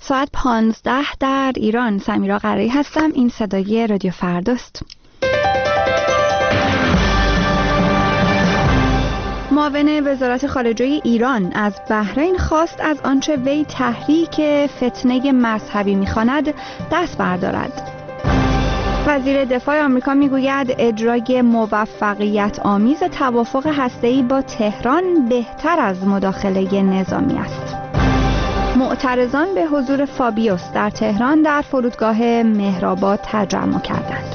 ساعت 15 در ایران. سمیرا قرایی هستم. این صدای رادیو فرداست. معاون وزارت خارجه ایران از بحرین خواست از آنچه وی تحریک فتنه مذهبی می‌خواند دست بردارد. وزیر دفاع آمریکا میگوید اجرای موفقیت آمیز توافق هسته‌ای با تهران بهتر از مداخله نظامی است. معترضان به حضور فابیوس در تهران در فرودگاه مهرآباد تجمع کردند.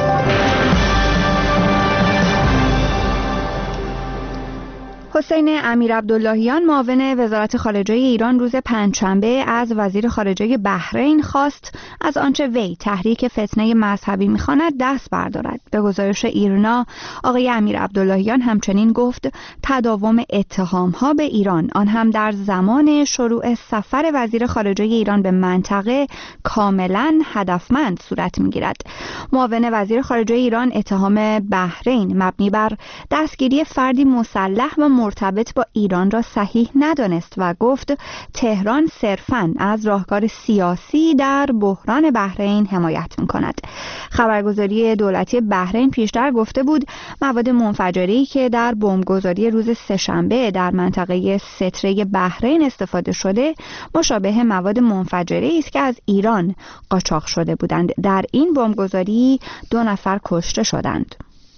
حسین امیرعبداللهیان معاون وزارت خارجه ایران روز پنجشنبه از وزیر خارجه بحرین خواست از آنچه وی تحریک فتنه مذهبی می‌خواند دست بردارد. به گزارش ایرنا آقای امیرعبداللهیان همچنین گفت تداوم اتهام‌ها به ایران، آن هم در زمان شروع سفر وزیر خارجه ایران به منطقه، کاملاً هدفمند صورت می‌گیرد. معاون وزیر خارجه ایران اتهام بحرین مبنی بر دستگیری فردی مسلح و مرتبط با ایران را صحیح ندانست و گفت تهران صرفاً از راهکار سیاسی در بحران بحرین حمایت می‌کند. خبرگزاری دولتی بحرین پیشتر گفته بود مواد منفجره‌ای که در بمبگذاری روز سه‌شنبه در منطقه ستره بحرین استفاده شده مشابه مواد منفجره‌ای است که از ایران قاچاق شده بودند. در این بمبگذاری 2 نفر کشته شدند.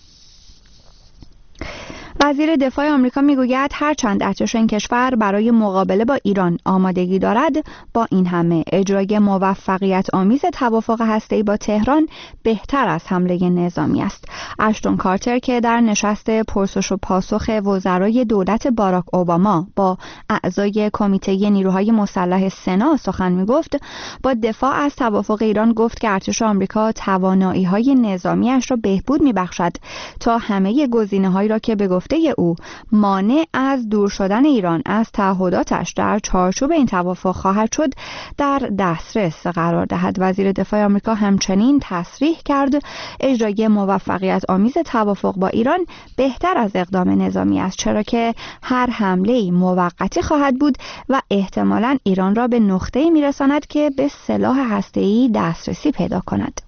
وزیر دفاع آمریکا میگوید هرچند ارتش این کشور برای مقابله با ایران آمادگی دارد، با این همه اجرای موفقیت آمیز توافق هسته‌ای با تهران بهتر از حمله نظامی است. اشتون کارتر که در نشست پرسش و پاسخ وزرای دولت باراک اوباما با اعضای کمیته نیروهای مسلح سنا سخن میگفت، با دفاع از توافق ایران گفت که ارتش آمریکا توانایی‌های نظامی‌اش را بهبود می‌بخشد تا همه گزینه‌هایی را که به گفته او مانع از دور شدن ایران از تعهداتش در چارچوب این توافق خواهد شد در دسترس قرار دهد. وزیر دفاع آمریکا همچنین تصریح کرد اجرای موفقیت آمیز توافق با ایران بهتر از اقدام نظامی است، چرا که هر حمله‌ای موقتی خواهد بود و احتمالاً ایران را به نقطه‌ای میرساند که به سلاح هسته‌ای دسترسی پیدا کند.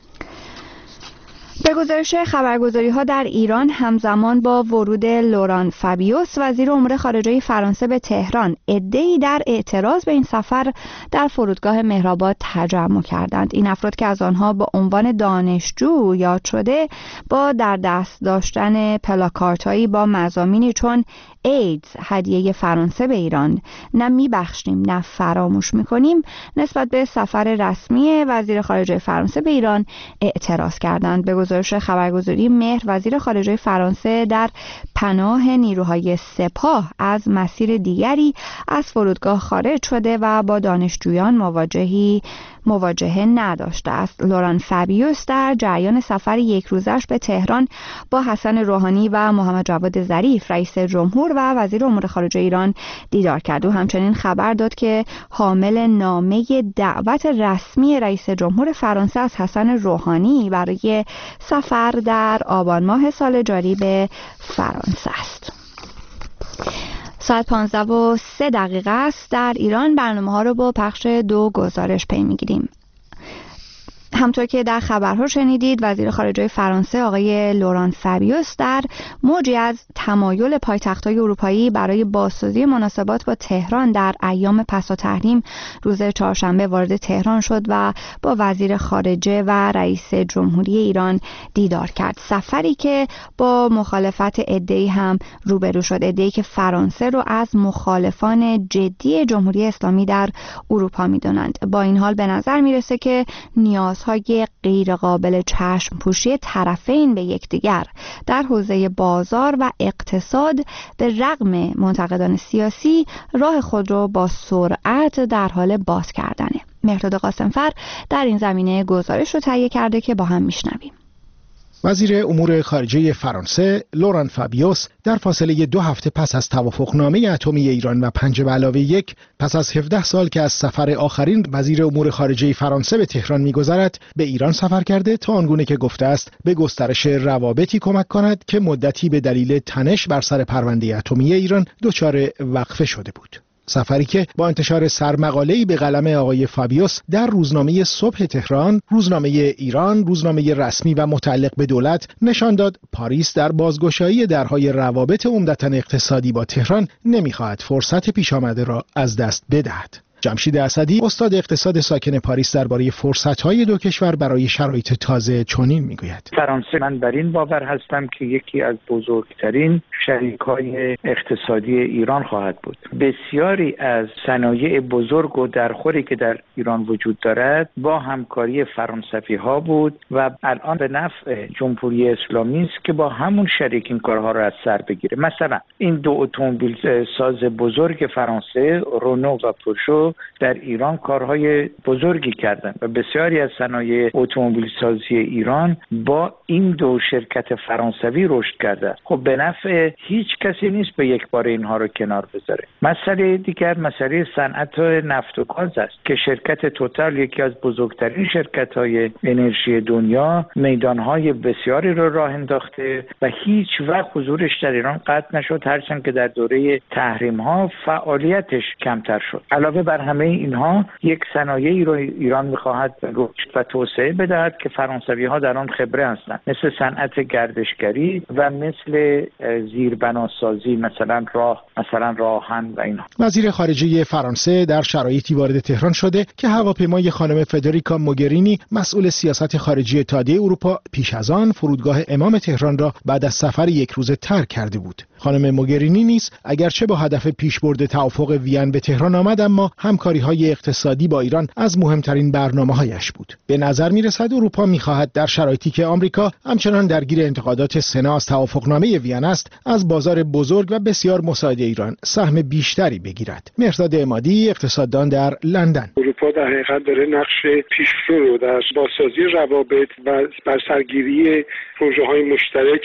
به گزارش خبرگزاری‌ها در ایران همزمان با ورود لوران فابیوس وزیر امور خارجه فرانسه به تهران، عده‌ای در اعتراض به این سفر در فرودگاه مهرآباد تجمع کردند. این افراد که از آنها با عنوان دانشجو یاد شده با در دست داشتن پلاکاردهایی با مضامینی چون ایدز هدیه فرانسه به ایران، نه میبخشیم نه فراموش میکنیم، نسبت به سفر رسمی وزیر خارجه فرانسه به ایران اعتراض کردند. به گزارش خبرگزاری مهر وزیر خارجه فرانسه در پناه نیروهای سپاه از مسیر دیگری از فرودگاه خارج شده و با دانشجویان مواجهه نداشته است. لوران فابیوس در جریان سفر یک روزش به تهران با حسن روحانی و محمد جواد ظریف رئیس جمهور و وزیر امور خارجه ایران دیدار کرد. او همچنین خبر داد که حامل نامه دعوت رسمی رئیس جمهور فرانسه از حسن روحانی برای سفر در آبان ماه سال جاری به فرانسه است. ساعت 15:03 است در ایران. برنامه‌ها رو با پخش 2 گزارش پی می‌گیریم. همطور که در خبرها شنیدید، وزیر خارجه فرانسه آقای لوران فابیوس در موجی از تمایل پایتخت‌های اروپایی برای بازسازی مناسبات با تهران در ایام پسا تحریم روز چهارشنبه وارد تهران شد و با وزیر خارجه و رئیس جمهوری ایران دیدار کرد. سفری که با مخالفت عده‌ای هم روبرو شد، عده‌ای که فرانسه رو از مخالفان جدی جمهوری اسلامی در اروپا می‌دانند. با این حال به نظر میرسه که نیازهای غیر قابل چشم پوشی طرفین به یکدیگر در حوزه بازار و اقتصاد به رغم منتقدان سیاسی راه خود را با سرعت در حال باز کردنه. مهرداد قاسمفر در این زمینه گزارش رو تهیه کرده که با هم میشنویم. وزیر امور خارجه فرانسه لوران فابیوس در فاصله 2 هفته پس از توافقنامه اتمی ایران و 5+1 پس از 17 سال که از سفر آخرین وزیر امور خارجه فرانسه به تهران می‌گذرد به ایران سفر کرده تا آنگونه که گفته است به گسترش روابطی کمک کند که مدتی به دلیل تنش بر سر پرونده اتمی ایران دچار وقفه شده بود. سفری که با انتشار سرمقاله‌ای به قلم آقای فابیوس در روزنامه صبح تهران، روزنامه ایران، روزنامه رسمی و متعلق به دولت نشان داد پاریس در بازگشایی درهای روابط عمدتاً اقتصادی با تهران نمی‌خواهد فرصت پیش آمده را از دست بدهد. جمشید اسدی استاد اقتصاد ساکن پاریس درباره فرصت‌های دو کشور برای شرایط تازه چنین میگوید: فرانسه، من بر این باور هستم که یکی از بزرگترین شریکای اقتصادی ایران خواهد بود. بسیاری از صنایع بزرگ و درخوری که در ایران وجود دارد با همکاری فرانسوی‌ها بود و الان به نفع جمهوری اسلامی است که با همون شریک این کارها را از سر بگیره. مثلا این دو اتومبیل ساز بزرگ فرانسه، رونو و پوشو، در ایران کارهای بزرگی کردند و بسیاری از صنایع اتومبیل سازی ایران با این دو شرکت فرانسوی رشد کرده. خب به نفع هیچ کسی نیست به یک بار اینها رو کنار بذاره. مسئله دیگر مسئله صنعت نفت و گاز است که شرکت توتال، یکی از بزرگترین شرکت‌های انرژی دنیا، میدان‌های بسیاری رو راه انداخته و هیچ وقت حضورش در ایران قطع نشد، هرچند که در دوره تحریم‌ها فعالیتش کمتر شد. علاوه بر همه اینها یک صنایعی رو ایران می‌خواهد رشد و توسعه بدهد که فرانسوی‌ها در آن خبره هستند، مثل صنعت گردشگری و مثل زیربناسازی، مثلا راهن و اینها. وزیر خارجه فرانسه در شرایطی وارد تهران شده که هواپیمای خانم فدریکا موگرینی مسئول سیاست خارجی اتحادیه اروپا پیش از آن فرودگاه امام تهران را بعد از سفر یک روزه ترک کرده بود. خانم موگرینی نیز اگرچه با هدف پیشبرد توافق وین به تهران آمد، اما همکاری‌های اقتصادی با ایران از مهمترین برنامه‌هایش بود. به نظر می‌رسد اروپا می‌خواهد در شرایطی که آمریکا همچنان درگیر انتقادات سنا از توافقنامه وین است، از بازار بزرگ و بسیار مساعد ایران سهم بیشتری بگیرد. مهرداد عمادی، اقتصاددان در لندن: اروپا در حقیقت داره نقش پیشرو رو در بازسازی روابط و برسرگیری پروژه‌های مشترک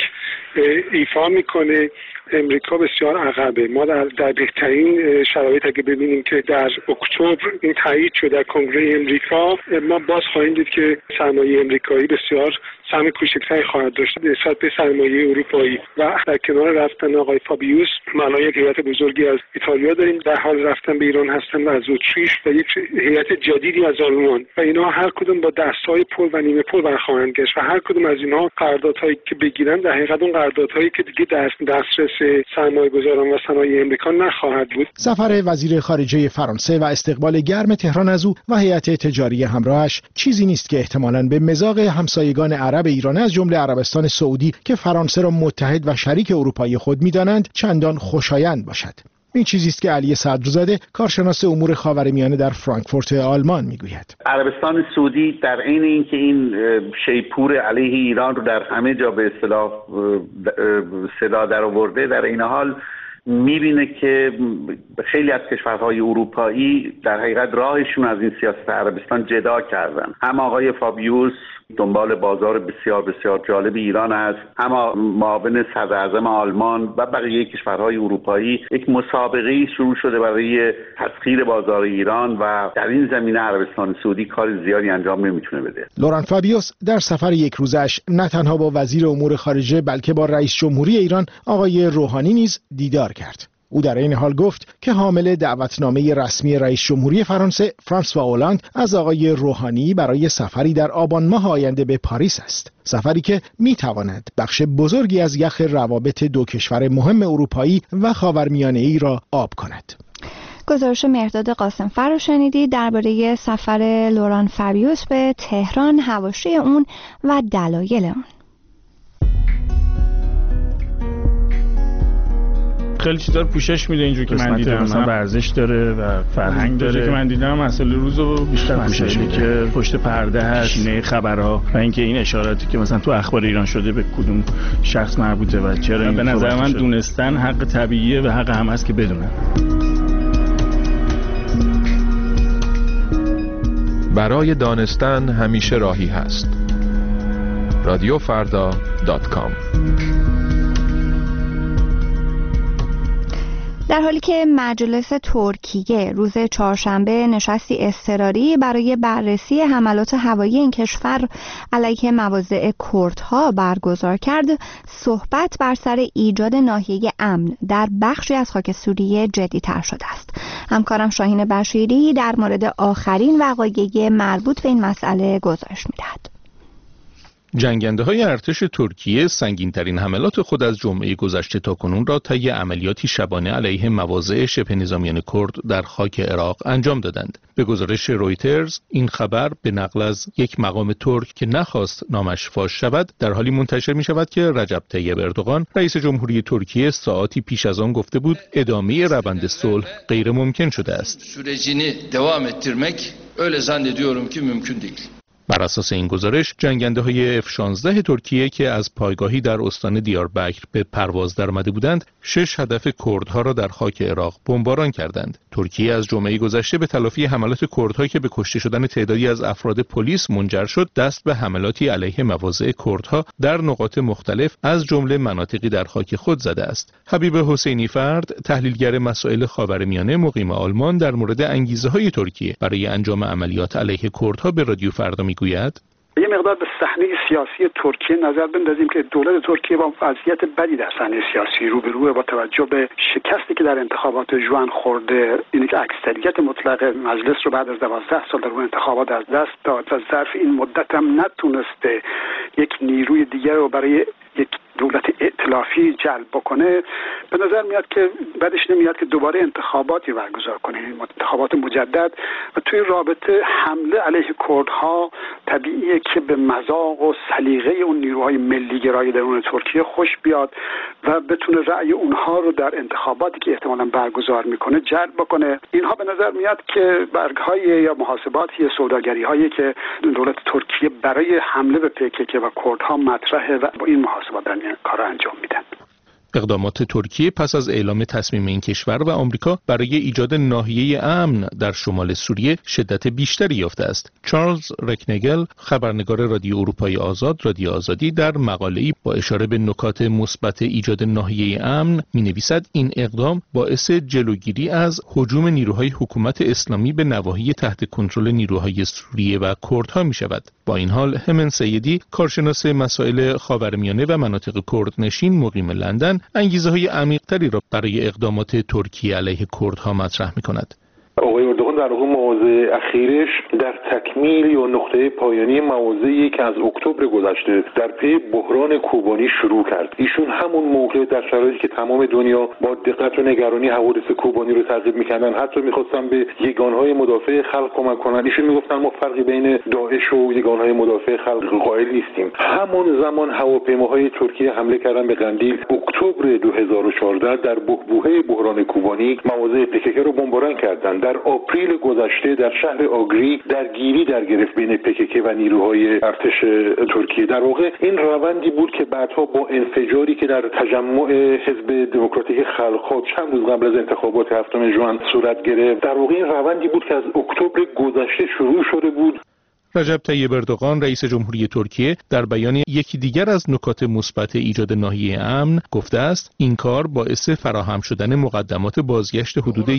ایفا می‌کنه. امریکا بسیار عقبه. ما در بهترین شرایط اگه ببینیم که در اکتبر این تایید شد در کنگره امریکا، ما باز خواهیم دید که سرمایه امریکایی بسیار سهم کوچکتری خواهد داشت نسبت به سرمایه اروپایی و در کنار رفتن آقای فابیوس ما یک هیئت بزرگی از ایتالیا داریم در حال رفتن به ایران هستن و از اتریش و یک هیئت جدیدی از آلمان و اینا هر کدوم با دستهای پر و نیمه پر برخواهند گشت و هر کدوم از اینها قراردادهایی که بگیرن در حقیقت اون قراردادهایی که دیگه دسترس سرمایه‌گذاران و صنایع امریکا نخواهد بود. سفر وزیر خارجه فرانسه و استقبال گرم تهران از او و هیئت تجاری همراهش چیزی نیست که احتمالاً به مذاق همسایگان عرب ایران از جمله عربستان سعودی که فرانسه را متحد و شریک اروپایی خود می‌دانند چندان خوشایند باشد. این چیزی است که علی صدرزاده، کارشناس امور خاورمیانه در فرانکفورت آلمان میگوید. عربستان سعودی در عین اینکه این شیپور علیه ایران رو در همه جا به اصطلاح صدا در آورده، در این حال میبینه که خیلی از کشورهای اروپایی در حقیقت راهشون از این سیاست عربستان جدا کردن. هم آقای فابیوس دنبال بازار بسیار بسیار جالب ایران است، هم معاون صدراعظم آلمان و بقیه کشورهای اروپایی. یک مسابقه شروع شده برای تسخیر بازار ایران و در این زمینه عربستان سعودی کار زیادی انجام نمیتونه بده. لوران فابیوس در سفر یک روزش نه تنها با وزیر امور خارجه بلکه با رئیس جمهوری ایران آقای روحانی نیز دیدار کرد. او در این حال گفت که حامل دعوتنامه رسمی رئیس جمهوری فرانسه فرانسوا اولاند از آقای روحانی برای سفری در آبان ماه آینده به پاریس است. سفری که میتواند بخش بزرگی از یخ روابط دو کشور مهم اروپایی و خاورمیانه‌ای را آب کند. گزارش مهرداد قاسمفر رو شنیدید درباره سفر لوران فابیوس به تهران، حواشی اون و دلایل اون. خیلی چیزا رو پوشش میده اینجوری که من دیدم، مثلا ورزش داره و فرهنگ داره که من دیدم، مسئله روزو بیشتر پوشش میده که پشت پرده هست، شینه خبرها و اینکه این اشاراتی که مثلا تو اخبار ایران شده به کدوم شخص مربوطه و چرا. به نظر من دونستن حق طبیعیه و حق هم هست که بدونن. برای دانستن همیشه راهی هست. radiofarda.com در حالی که مجلس ترکیه روز چهارشنبه نشستی اضطراری برای بررسی حملات هوایی این کشور علیه مواضع کردها برگزار کرد، صحبت بر سر ایجاد ناحیه امن در بخشی از خاک سوریه جدی‌تر شده است. همکارم شاهین بشیری در مورد آخرین وقایع مربوط به این مسئله گزارش می‌دهد. جنگنده‌های ارتش ترکیه سنگین‌ترین حملات خود از جمعه گذشته تاکنون را طی عملیاتی شبانه علیه مواضع شبه نظامیان کرد در خاک عراق انجام دادند. به گزارش رویترز این خبر به نقل از یک مقام ترک که نخواست نامش فاش شود در حالی منتشر می‌شود که رجب طیب اردوغان رئیس جمهوری ترکیه ساعاتی پیش از آن گفته بود ادامه روند صلح غیر ممکن شده است. sürecini devam ettirmek öyle zannediyorum ki mümkün değil. بر اساس این گزارش جنگنده‌های F-16 ترکیه که از پایگاهی در استان دیاربکر به پرواز درآمده بودند 6 هدف کردها را در خاک عراق بمباران کردند. ترکیه از جمعه گذشته به تلافی حملات کردهایی که به کشته شدن تعدادی از افراد پلیس منجر شد دست به حملاتی علیه مواضع کردها در نقاط مختلف از جمله مناطقی در خاک خود زده است. حبیب حسینی فرد تحلیلگر مسائل خاورمیانه مقیم آلمان در مورد انگیزه‌های ترکیه برای انجام عملیات علیه کردها به رادیو فردا میگوید یه مقدار به صحنه سیاسی ترکیه نظر بندازیم که دولت ترکیه با وضعیت بدی در صحنه سیاسی روبروه با توجه به شکستی که در انتخابات ژوئن خورده، اینی که اکثریت مطلق مجلس رو بعد از 12 سال در اون انتخابات از دست داد و ظرف این مدت هم نتونسته یک نیروی دیگر رو برای یک دولت ائتلافی جلب بکنه. به نظر میاد که بعدش نمیاد که دوباره انتخاباتی برگزار کنه، انتخابات مجدد، و توی رابطه حمله علیه کردها طبیعیه که به مذاق و سلیقه اون نیروهای ملی گرای درون ترکیه خوش بیاد و بتونه رأی اونها رو در انتخاباتی که احتمالاً برگزار میکنه جلب بکنه. اینها به نظر میاد که برگهای یا محاسباتی یا سوداگری‌هایی که دولت ترکیه برای حمله به PKK و کردها مطرحه و با این محاسبات دارن کار انجام میدن. اقدامات ترکیه پس از اعلام تصمیم این کشور و آمریکا برای ایجاد ناحیه امن در شمال سوریه شدت بیشتری یافته است. چارلز رکنگل، خبرنگار رادیو اروپای آزاد، رادیو آزادی، در مقاله‌ای با اشاره به نکات مثبت ایجاد ناحیه امن می‌نویسد این اقدام باعث جلوگیری از هجوم نیروهای حکومت اسلامی به نواحی تحت کنترل نیروهای سوریه و کردها می‌شود. با این حال همن سیدی، کارشناس مسائل خاورمیانه و مناطق کردنشین مقیم لندن، انگیزه‌های عمیق‌تری را برای اقدامات ترکیه علیه کردها مطرح می‌کند. آقای اردوغان در واقع مواضع اخیرش در تکمیل یا نقطه پایانی مواضعی که از اکتبر گذشته در پی بحران کوبانی شروع کرد. ایشون همون موقع در شرایطی که تمام دنیا با دقت و نگرانی حوادث کوبانی رو تعقیب می‌کردن، حتی می‌خواستن به یگانهای مدافع خلق کمک کنن، ایشون میگفتن ما فرقی بین داعش و یگانهای مدافع خلق قائل نیستیم. همون زمان هواپیماهای ترکیه حمله کردن به قندیل. اکتبر 2014 در بحبوحه بحران کوبانی مواضع PKK رو بمباران کردند. در آپریل گذشته در شهر آگری درگیری در گرفت بین PKK و نیروهای ارتش ترکیه. در واقع این روندی بود که بعدها با انفجاری که در تجمع حزب دموکراتیک خلق‌ها چند روز قبل از انتخابات 7 ژوئن صورت گرفت، در واقع این روندی بود که از اکتبر گذشته شروع شده بود. رجب طیب اردوغان رئیس جمهوری ترکیه در بیان یکی دیگر از نکات مثبت ایجاد ناحیه امن گفته است این کار باعث فراهم شدن مقدمات بازگشت حدود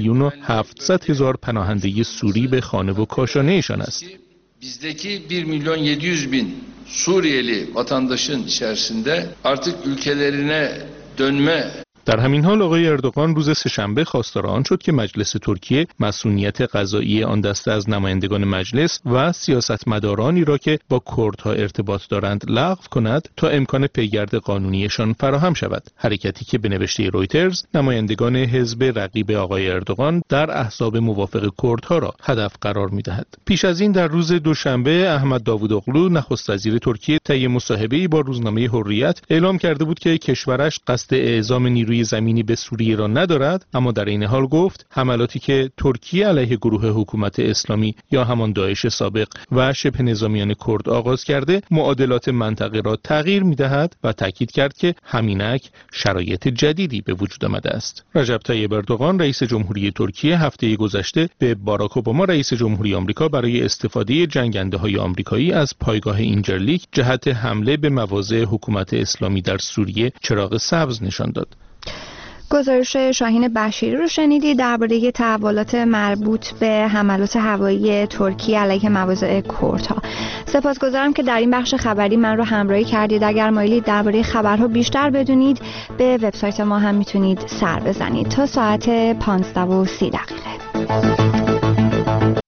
1,700,000 panahandeyi سوری به خانه و کاشانه‌شان است. Bizdeki 1,700,000 Suriyeli vatandaşın içerisinde artık ülkelerine dönme. در همین حال آقای اردوغان روز سه‌شنبه خواستار آن شد که مجلس ترکیه مسئولیت قضایی آن دسته از نمایندگان مجلس و سیاستمدارانی را که با کردها ارتباط دارند لغو کند تا امکان پیگرد قانونیشان فراهم شود. حرکتی که به نوشته رویترز نمایندگان حزب رقیب آقای اردوغان در احزاب موافق کردها را هدف قرار می‌دهد. پیش از این در روز دوشنبه احمد داوودوغلو نخست وزیر ترکیه طی مصاحبه‌ای با روزنامه حریت اعلام کرده بود که کشورش قصد اعزام نیروی زمینی به سوریه را ندارد، اما در این حال گفت حملاتی که ترکیه علیه گروه حکومت اسلامی یا همان داعش سابق و شبه نظامیان کرد آغاز کرده معادلات منطقه را تغییر می‌دهد و تاکید کرد که همینک شرایط جدیدی به وجود آمده است. رجب طیب اردوغان رئیس جمهوری ترکیه هفته گذشته به باراک اوباما رئیس جمهوری آمریکا برای استفاده جنگنده‌های آمریکایی از پایگاه اینجرلیک جهت حمله به مواضع حکومت اسلامی در سوریه چراغ سبز نشان داد. گزارش شاهین بشیری رو شنیدید درباره تحولات مربوط به حملات هوایی ترکیه علیه مواضع کردها. سپاسگزارم که در این بخش خبری من رو همراهی کردید. اگر مایلید درباره خبرها بیشتر بدونید به وبسایت ما هم میتونید سر بزنید. تا ساعت 15:30